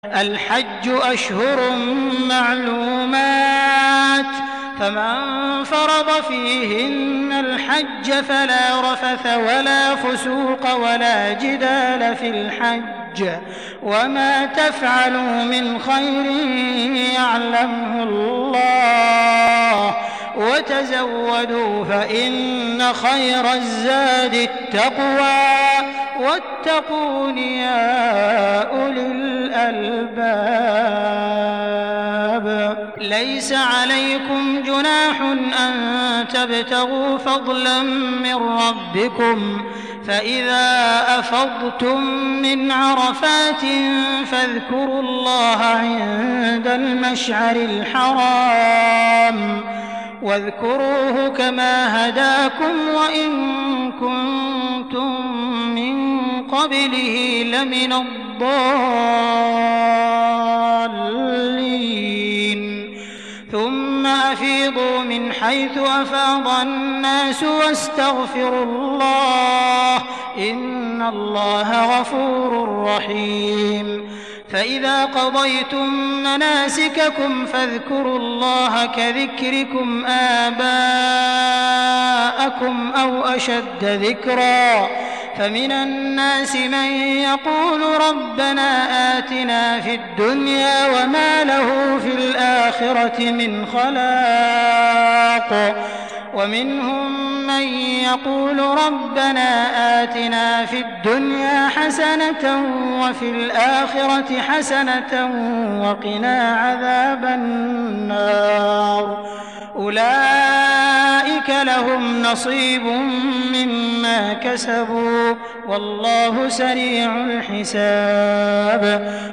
الحج أشهر معلومات، فمن فرض فيهن الحج فلا رفث ولا فسوق ولا جدال في الحج، وما تفعلوا من خير يعلمه الله، وتزودوا فإن خير الزاد التقوى، واتقون يا أولي الألباب. ليس عليكم جناح أن تبتغوا فضلا من ربكم، فإذا أفضتم من عرفات فاذكروا الله عند المشعر الحرام، واذكروه كما هداكم وإن كنتم من قبله لمن الضالين. ثم أفيضوا من حيث أفاض الناس واستغفروا الله، إن الله غفور رحيم. فإذا قضيتم مناسككم فاذكروا الله كذكركم آباءكم أو أشد ذكرا، فمن الناس من يقول ربنا آتنا في الدنيا وما له في الآخرة من خلاق، ومنهم من يقول ربنا آتنا في الدنيا حسنة وفي الآخرة حسنة وقنا عذاب النار. أولئك لهم نصيب مما كسبوا والله سريع الحساب.